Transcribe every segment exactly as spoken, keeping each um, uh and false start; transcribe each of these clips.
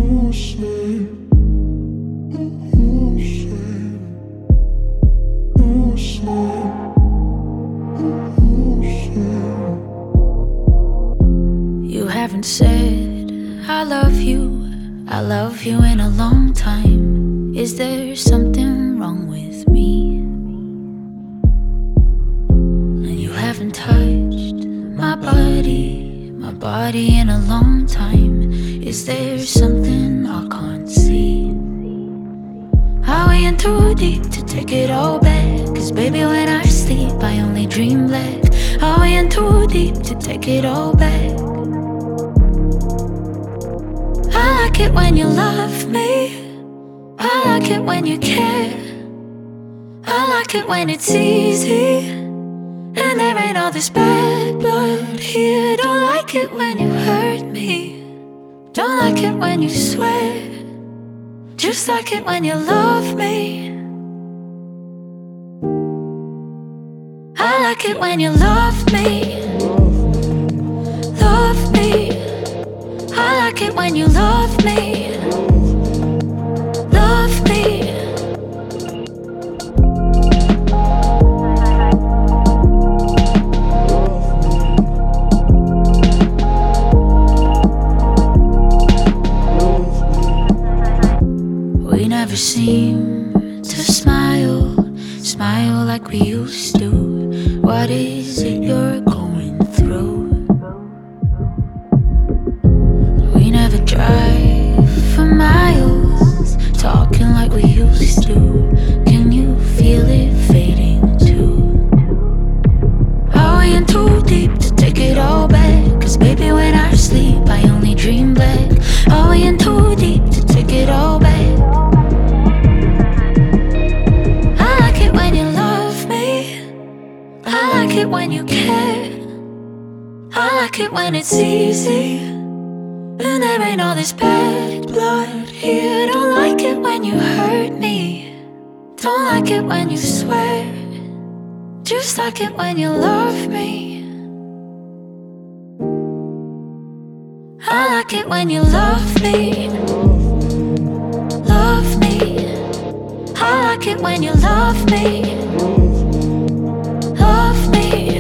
You haven't said I love you, I love you in a long time. Is there something wrong with me? And you haven't touched my body, my body in a long time. Is there something I can't see? Are we in too deep to take it all back? Cause baby when I sleep I only dream black. Are we in too deep to take it all back? I like it when you love me, I like it when you care, I like it when it's easy and there ain't all this bad blood here. Don't like it when you hurt me, don't like it when you swear, just like it when you love me. I like it when you love me, love me. I like it when you love me, love me. We never seem to smile, smile like we used to. What is it you're going through? We never drive for miles, talking like we used to. Can you feel it fading too? Are we in too deep to take it all back? Cause baby when I sleep I only dream black. Are we in too deep to take it all back? I like it when you love me, I like it when you care, I like it when it's easy and there ain't all this bad blood here. Don't like it when you hurt me, don't like it when you swear, just like it when you love me. I like it when you love me, love me. I like it when you love me, love me.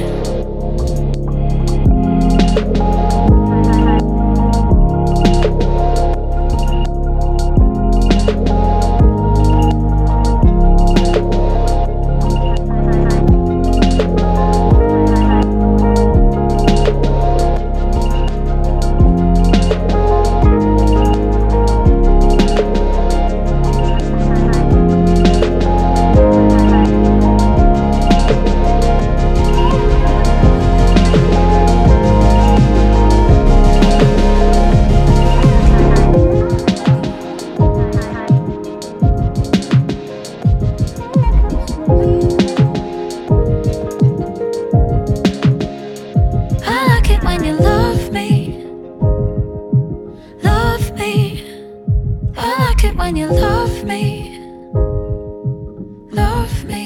When you love me, love me.